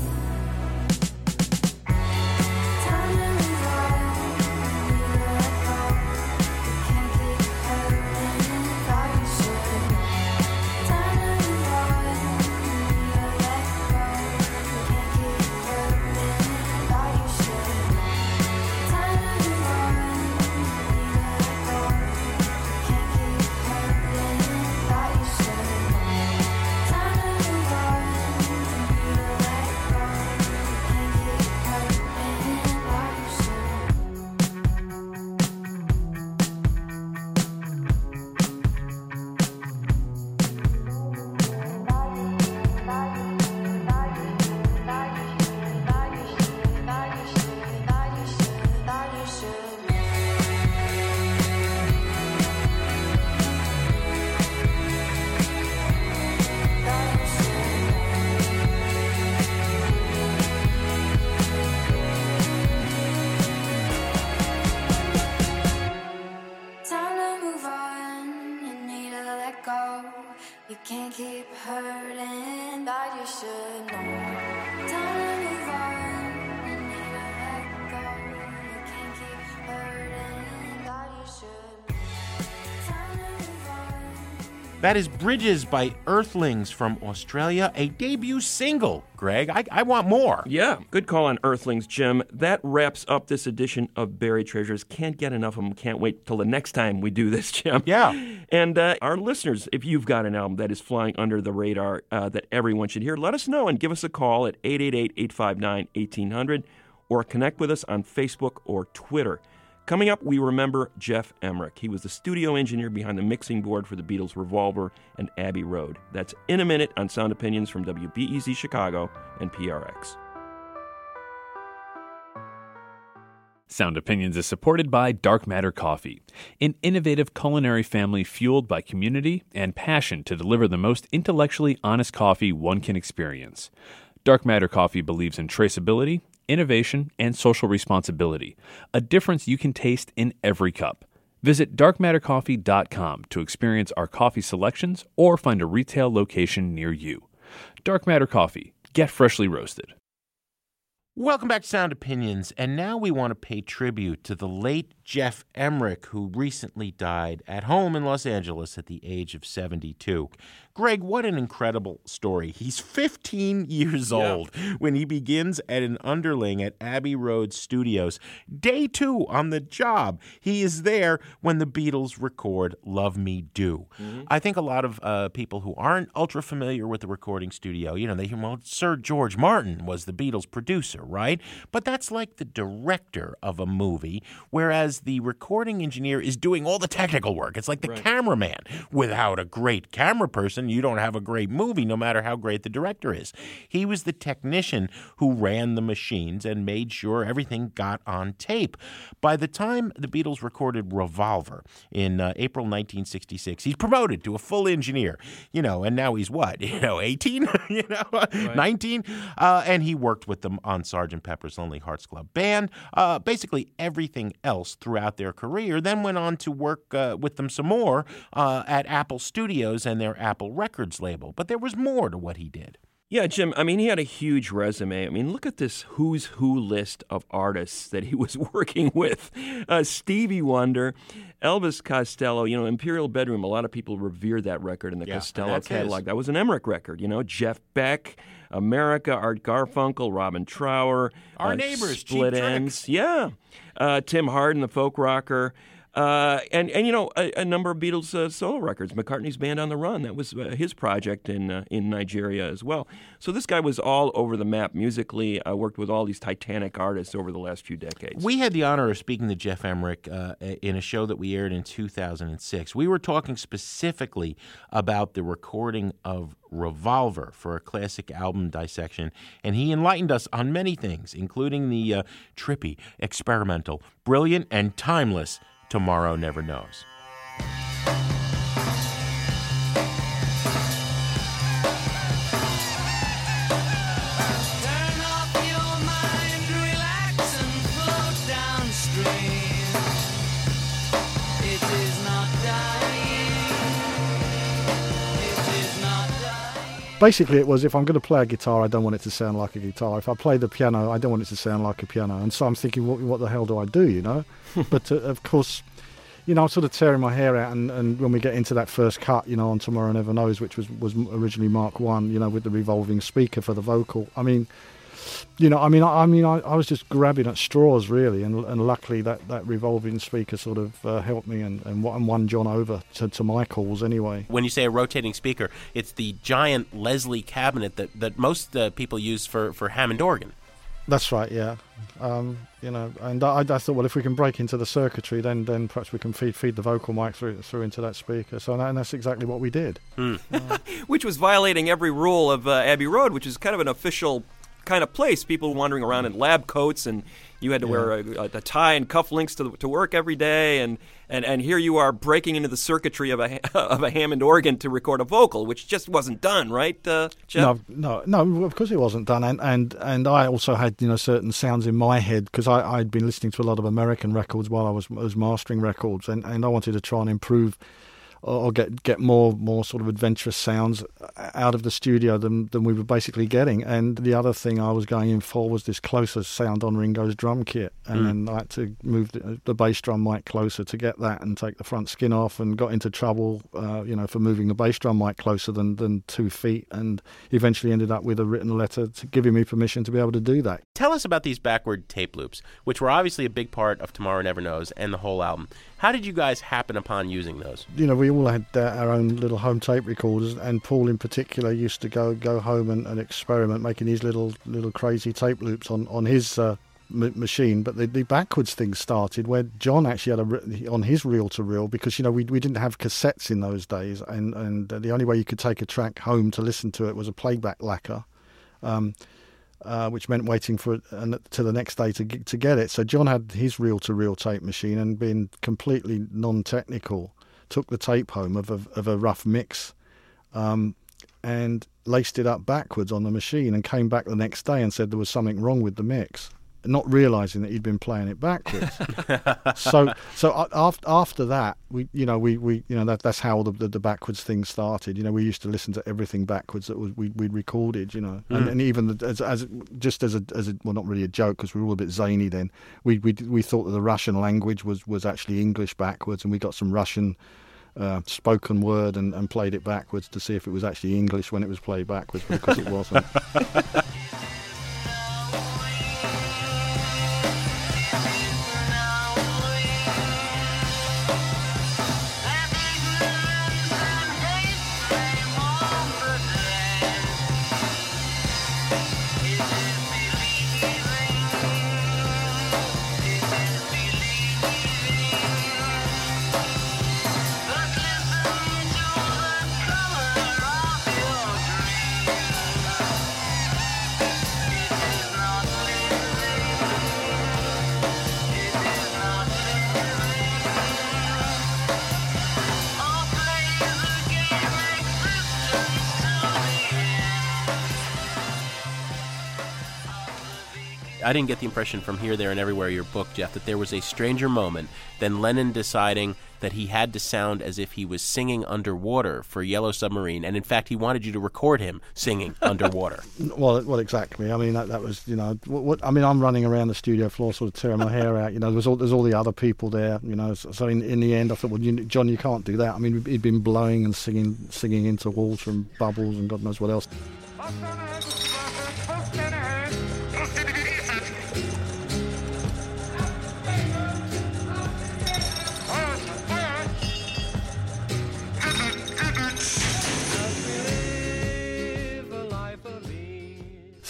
Time to move on, you let go. You can't keep hurting, thought you should. Time to move on, you let go. You can't keep hurting, thought you should. Time to move on, you let go. You can't keep hurting, thought you should. Time to move on, you let go. You can't keep hurting, thought you should. Time to move on, you need to let go. You can't keep hurting, but you should know. Time to move on, you need to let go. You can't keep hurting, but you should. Time to move on. That is Bridges by Earthlings from Australia, a debut single. Greg, I, I want more. Yeah, good call on Earthlings, Jim. That wraps up this edition of Buried Treasures. Can't get enough of them. Can't wait till the next time we do this, Jim. Yeah. And uh, our listeners, if you've got an album that is flying under the radar uh, that everyone should hear, let us know and give us a call at eight eight eight, eight five nine, one eight hundred or connect with us on Facebook or Twitter. Coming up, we remember Geoff Emerick. He was the studio engineer behind the mixing board for the Beatles' Revolver and Abbey Road. That's in a minute on Sound Opinions from W B E Z Chicago and P R X. Sound Opinions is supported by Dark Matter Coffee, an innovative culinary family fueled by community and passion to deliver the most intellectually honest coffee one can experience. Dark Matter Coffee believes in traceability, innovation, and social responsibility, a difference you can taste in every cup. Visit dark matter coffee dot com to experience our coffee selections or find a retail location near you. Dark Matter Coffee. Get freshly roasted. Welcome back to Sound Opinions, and now we want to pay tribute to the late Geoff Emerick, who recently died at home in Los Angeles at the age of seventy-two. Greg, what an incredible story. He's fifteen years Yeah. old when he begins at an underling at Abbey Road Studios. Day two on the job. He is there when the Beatles record Love Me Do. I think a lot of uh, people who aren't ultra familiar with the recording studio, you know, they hear, well, Sir George Martin was the Beatles producer, right? But that's like the director of a movie, whereas the recording engineer is doing all the technical work. It's like the cameraman. Without a great camera person, you don't have a great movie, no matter how great the director is. He was the technician who ran the machines and made sure everything got on tape. By the time the Beatles recorded Revolver in uh, April nineteen sixty-six, he's promoted to a full engineer, you know, and now he's what, you know, eighteen, you know, nineteen, uh, and he worked with them on Sergeant Pepper's Lonely Hearts Club Band, uh, basically everything else throughout their career, then went on to work uh, with them some more uh, at Apple Studios and their Apple Records label. But there was more to what he did. Yeah, Jim, I mean, he had a huge resume. I mean, look at this who's who list of artists that he was working with. Uh, Stevie Wonder, Elvis Costello, you know, Imperial Bedroom. A lot of people revere that record in the Yeah, Costello that's his. catalog. That was an Emmerich record, you know. Jeff Beck, America, Art Garfunkel, Robin Trower. Our uh, neighbors, Cheap Split Trick. Ends. Yeah. Uh, Tim Hardin, the folk rocker. Uh, and, and, you know, a, a number of Beatles uh, solo records. McCartney's Band on the Run, that was uh, his project in uh, in Nigeria as well. So this guy was all over the map musically, uh, worked with all these titanic artists over the last few decades. We had the honor of speaking to Geoff Emerick uh, in a show that we aired in two thousand six. We were talking specifically about the recording of Revolver for a classic album dissection, and he enlightened us on many things, including the uh, trippy, experimental, brilliant, and timeless Tomorrow Never Knows. Turn off your mind, relax and float downstream. It is not dying. It is not dying. Basically, it was, if I'm going to play a guitar, I don't want it to sound like a guitar. If I play the piano, I don't want it to sound like a piano. And so I'm thinking, what, what the hell do I do, you know? But, uh, of course, you know, I'm sort of tearing my hair out, and, and when we get into that first cut, you know, on Tomorrow Never Knows, which was, was originally Mark One, you know, with the revolving speaker for the vocal. I mean, you know, I mean, I, I mean, I, I was just grabbing at straws, really, and, and luckily that, that revolving speaker sort of uh, helped me and, and won John over to, to my calls anyway. When you say a rotating speaker, it's the giant Leslie cabinet that, that most uh, people use for, for Hammond organ. That's right, yeah. Um, you know, and I, I thought, well, if we can break into the circuitry, then then perhaps we can feed feed the vocal mic through through into that speaker. So and that's exactly what we did. Hmm. Which was violating every rule of uh, Abbey Road, which is kind of an official kind of place. People wandering around in lab coats, and you had to Yeah. wear a, a tie and cufflinks to to work every day, and, and, and here you are breaking into the circuitry of a of a Hammond organ to record a vocal, which just wasn't done, right, uh, Jeff? No, no, no. Of course, it wasn't done, and and, and I also had, you know, certain sounds in my head because I I'd been listening to a lot of American records while I was was mastering records, and, and I wanted to try and improve or get get more more sort of adventurous sounds out of the studio than than we were basically getting. And the other thing I was going in for was this closer sound on Ringo's drum kit, and Mm. then I had to move the, the bass drum mic closer to get that, and take the front skin off, and got into trouble, uh, you know, for moving the bass drum mic closer than than two feet, and eventually ended up with a written letter to giving me permission to be able to do that. Tell us about these backward tape loops, which were obviously a big part of Tomorrow Never Knows and the whole album. How did you guys happen upon using those? You know, we all had uh, our own little home tape recorders, and Paul in particular used to go go home and, and experiment, making these little little crazy tape loops on on his uh, m- machine. But the, the backwards thing started where John actually had a re- on his reel to reel, because you know we we didn't have cassettes in those days, and and the only way you could take a track home to listen to it was a playback lacquer. Um, Uh, which meant waiting for it uh, to the next day to get, to get it. So John had his reel-to-reel tape machine, and being completely non-technical, took the tape home of a, of a rough mix um, and laced it up backwards on the machine, and came back the next day and said there was something wrong with the mix, not realising that he'd been playing it backwards. so so uh, after after that, we you know we, we you know that that's how the, the the backwards thing started. You know, we used to listen to everything backwards that was we we recorded. You know, and, Mm. and even the, as as just as a as a well, not really a joke, because we were all a bit zany then. We we we thought that the Russian language was was actually English backwards, and we got some Russian Uh, spoken word and, and played it backwards to see if it was actually English when it was played backwards, because it wasn't. I didn't get the impression from Here, There, and Everywhere, your book, Jeff, that there was a stranger moment than Lennon deciding that he had to sound as if he was singing underwater for Yellow Submarine, and in fact he wanted you to record him singing underwater. Well, well, exactly. I mean, that that was, you know, what, what I mean, I'm running around the studio floor, sort of tearing my hair out. You know, there's all there's all the other people there. You know, so, so in in the end, I thought, well, you, John, you can't do that. I mean, he'd been blowing and singing singing into water and bubbles and God knows what else.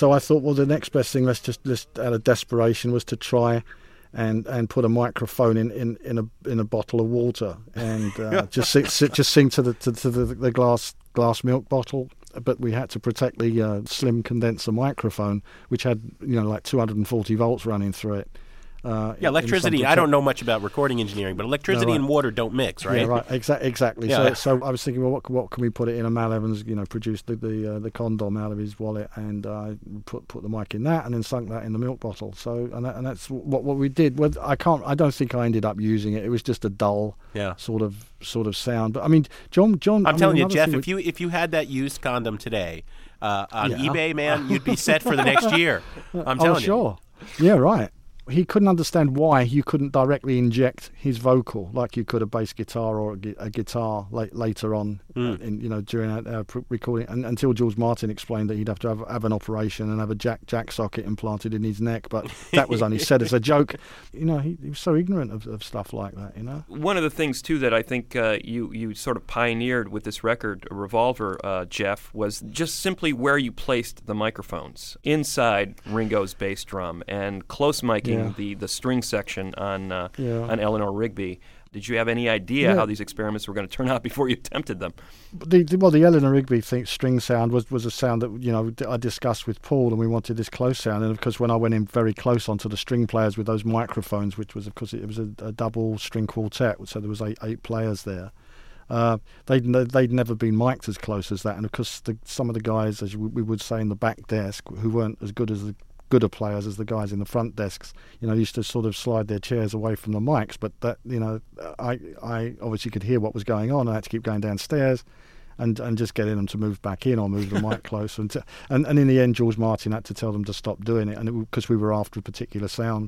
so I thought, well, the next best thing, let's just, just out of desperation, was to try and and put a microphone in, in, in a in a bottle of water and uh, just sing, just sing to the to, to the, the glass glass milk bottle. But we had to protect the uh, slim condenser microphone, which had, you know, like two hundred forty volts running through it. Uh, yeah, electricity. I don't know much about recording engineering, but electricity No, right. and water don't mix, right? Yeah, right. Exa- exactly. Yeah. So, so I was thinking, well, what, what can we put it in? And Mal Evans, you know, produced the the, uh, the condom out of his wallet, and uh, put put the mic in that, and then sunk that in the milk bottle. So, and that, and that's what what we did. Well, I can't. I don't think I ended up using it. It was just a dull, Yeah. sort of sort of sound. But I mean, John, John. I'm I telling mean, you, another Jeff, thing if you if you had that used condom today uh, on Yeah. eBay, man, you'd be set for the next year. I'm oh, telling sure. Yeah, right. He couldn't understand why you couldn't directly inject his vocal like you could a bass guitar or a, gu- a guitar late, later on, Mm. uh, in, you know, during our, our pr- recording. And, until George Martin explained that he'd have to have, have an operation and have a jack jack socket implanted in his neck, but that was only said as a joke. You know, he, he was so ignorant of, of stuff like that. You know. One of the things too that I think uh, you you sort of pioneered with this record, Revolver, uh, Jeff, was just simply where you placed the microphones inside Ringo's bass drum and close miking Yeah. the, the string section on uh, Yeah. on Eleanor Rigby. Did you have any idea Yeah. how these experiments were going to turn out before you attempted them? The, the, well, the Eleanor Rigby thing, string sound was, was a sound that, you know, I discussed with Paul, and we wanted this close sound. And of course, when I went in very close onto the string players with those microphones, which was, of course, it was a, a double string quartet, so there was eight, eight players there. Uh, they'd ne- they'd never been mic'd as close as that, and of course, the, some of the guys, as we would say in the back desk, who weren't as good as the gooder players as the guys in the front desks, you know, used to sort of slide their chairs away from the mics. But that, you know, I I obviously could hear what was going on. I had to keep going downstairs and and just getting them to move back in or move the mic closer. And, to, and and in the end, George Martin had to tell them to stop doing it, and because we were after a particular sound.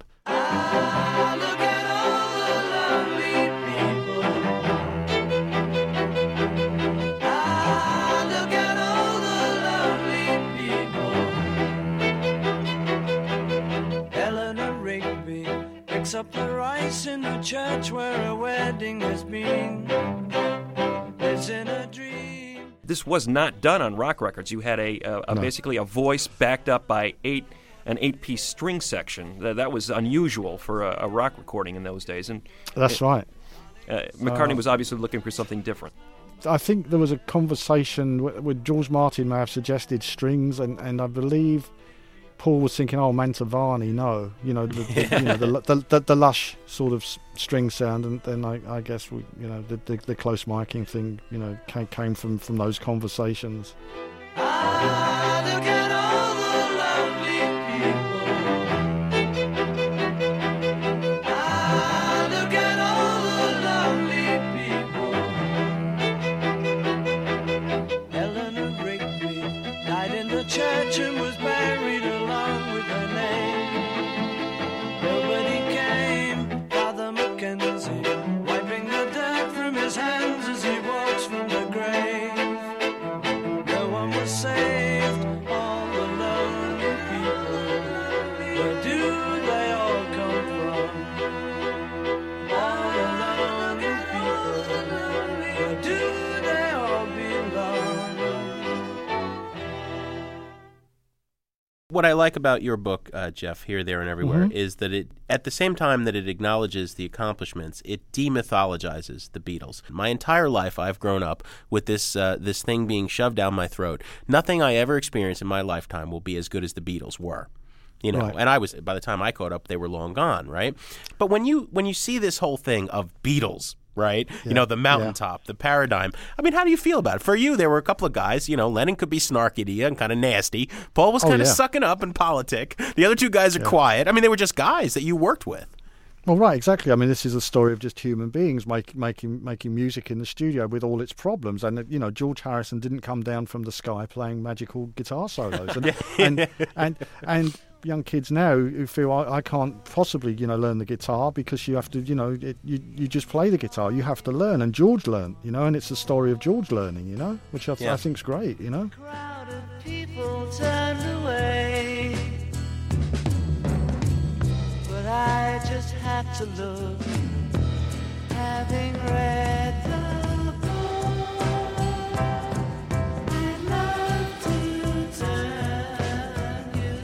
Eleanor Rigby picks up the rice in the church where a wedding has been. Lives in a dream. This was not done on rock records. You had a, a, a No. basically a voice backed up by eight an eight-piece string section. That, that was unusual for a, a rock recording in those days. And That's right. uh, McCartney Uh, was obviously looking for something different. I think there was a conversation where, where George Martin may have suggested strings, and, and I believe Paul was thinking, "Oh, Mantovani, no, you know, the, the, you know, the, the, the, the lush sort of s- string sound." And then I, I guess we, you know, the, the, the close miking thing, you know, came, came from, from those conversations. Ah, look at all the lovely people. Ah, look at all the lovely people. Eleanor Rigby died in the church and was buried along with her name. Nobody came, Father Mackenzie, wiping the dirt from his hands as he walks from the grave. No one was saved, all the lonely people. Where do they all come from? All the lonely people. Where do they all belong? What I like about your book, uh, Jeff, Here, There, and Everywhere, Mhm. is that it, at the same time that it acknowledges the accomplishments, it demythologizes the Beatles. My entire life, I've grown up with this uh, this thing being shoved down my throat. Nothing I ever experience in my lifetime will be as good as the Beatles were. You know, Right. and I was by the time I caught up, they were long gone, right? But when you when you see this whole thing of Beatles, right? You know, the mountaintop, the paradigm. I mean, how do you feel about it? For you, there were a couple of guys. You know, Lennon could be snarky to you and kind of nasty. Paul was Oh, kind of yeah. sucking up in politic. The other two guys are quiet. I mean, they were just guys that you worked with. Well, right, exactly. I mean, this is a story of just human beings make, making making music in the studio with all its problems. And, uh, you know, George Harrison didn't come down from the sky playing magical guitar solos. And and, and, and young kids now who feel, I, I can't possibly, you know, learn the guitar because you have to, you know, it, you, you just play the guitar. You have to learn. And George learned, you know, and it's the story of George learning, you know, which I, Yeah. I think's great, you know. Crowd of people turned away, but I just had to look, having read the book. I'd love to tell you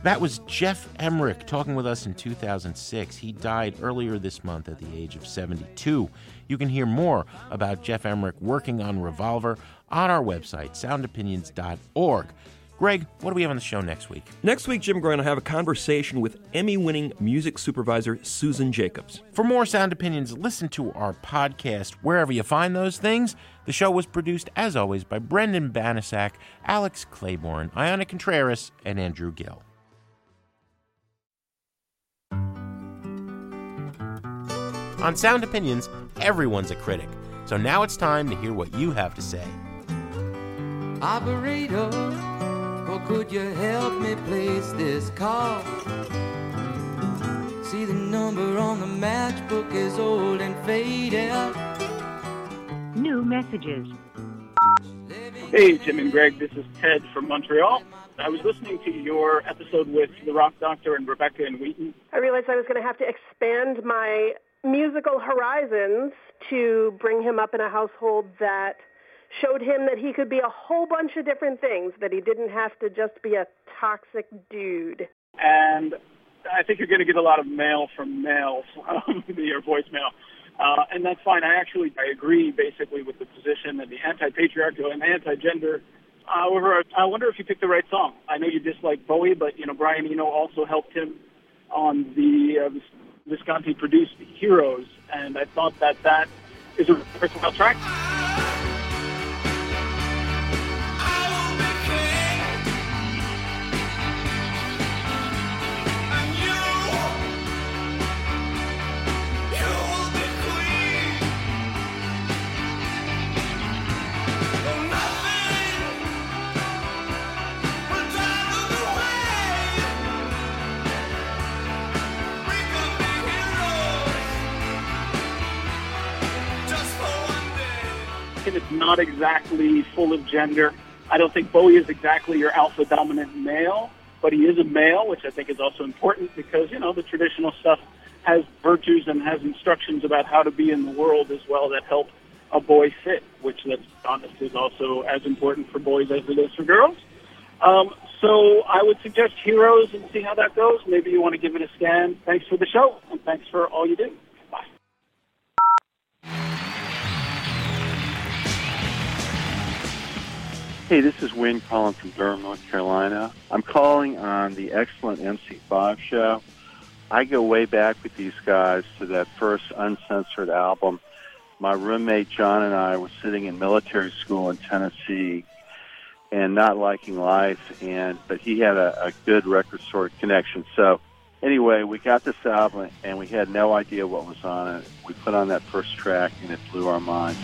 That was Jeff Emerick talking with us in two thousand six. He died earlier this month at the age of seventy-two. You can hear more about Jeff Emerick working on Revolver on our website, sound opinions dot org. Greg, what do we have on the show next week? Next week, Jim Grant will have a conversation with Emmy-winning music supervisor Susan Jacobs. For more Sound Opinions, listen to our podcast wherever you find those things. The show was produced, as always, by Brendan Banasak, Alex Claiborne, Iona Contreras, and Andrew Gill. On Sound Opinions, everyone's a critic. So now it's time to hear what you have to say. Operator, or could you help me place this call? See, the number on the matchbook is old and faded. New messages. Hey, Jim and Greg, this is Ted from Montreal. I was listening to your episode with the Rock Doctor and Rebecca and Wheaton. I realized I was going to have to expand my musical horizons to bring him up in a household that showed him that he could be a whole bunch of different things, that he didn't have to just be a toxic dude. And I think you're going to get a lot of mail from males, um, your voicemail. Uh, and that's fine. I actually I agree basically with the position and the anti-patriarchal and anti-gender. However, I wonder if you picked the right song. I know you dislike Bowie, but you know Brian Eno also helped him on the uh, Visconti-produced Heroes, and I thought that that is a versatile track. It's not exactly full of gender. I don't think Bowie is exactly your alpha dominant male, but he is a male, which I think is also important because, you know, the traditional stuff has virtues and has instructions about how to be in the world as well that help a boy fit, which, let's be honest, is also as important for boys as it is for girls. Um, so I would suggest Heroes and see how that goes. Maybe you want to give it a scan. Thanks for the show, and thanks for all you do. Bye. Hey, this is Wayne calling from Durham, North Carolina. I'm calling on the excellent M C five show. I go way back with these guys to that first uncensored album. My roommate John and I were sitting in military school in Tennessee and not liking life, and but he had a, a good record store connection. So anyway, we got this album, and we had no idea what was on it. We put on that first track, and it blew our minds.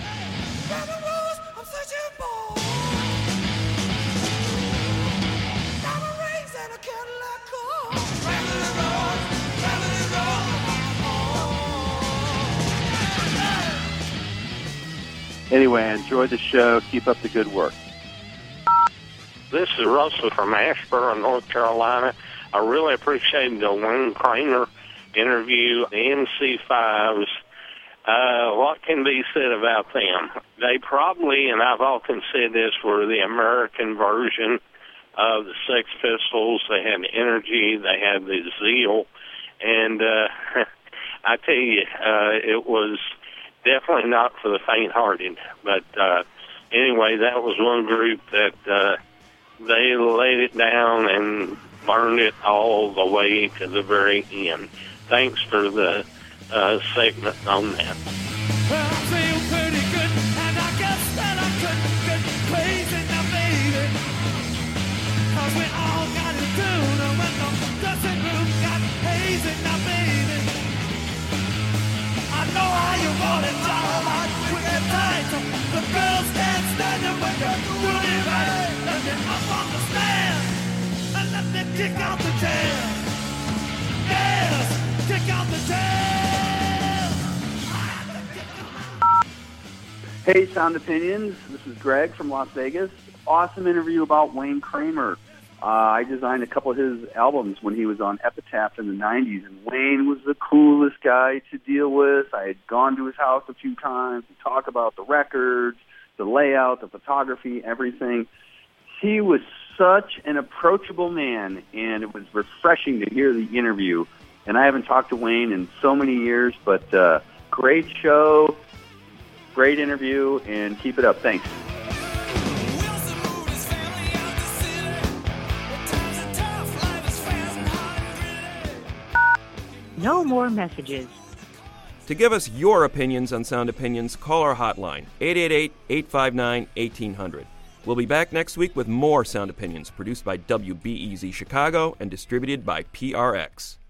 Anyway, I enjoyed the show. Keep up the good work. This is Russell from Asheboro, North Carolina. I really appreciated the Wayne Kramer interview, the M C fives. Uh, what can be said about them? They probably, and I've often said this, were the American version of the Sex Pistols. They had the energy, they had the zeal, and uh, I tell you, uh, it was definitely not for the faint-hearted. But uh, anyway, that was one group that uh, they laid it down and burned it all the way to the very end. Thanks for the uh, segment on that. Well, I feel pretty good, and I guess that I could get crazy now, baby. 'Cause we all got to do now when the dressing room got hazy now, baby. I know how you want it, John, with that tight. The girls can't stand it when you're doing it right. Let me up on the stand, and let me kick out the jam. Yes, kick out the jam. Hey, Sound Opinions. This is Greg from Las Vegas. Awesome interview about Wayne Kramer. Uh, I designed a couple of his albums when he was on Epitaph in the nineties, and Wayne was the coolest guy to deal with. I had gone to his house a few times to talk about the records, the layout, the photography, everything. He was such an approachable man, and it was refreshing to hear the interview. And I haven't talked to Wayne in so many years, but uh, great show, great interview, and keep it up. Thanks. No more messages. To give us your opinions on Sound Opinions, call our hotline, eight eight eight, eight five nine, one eight zero zero. We'll be back next week with more Sound Opinions, produced by W B E Z Chicago and distributed by P R X.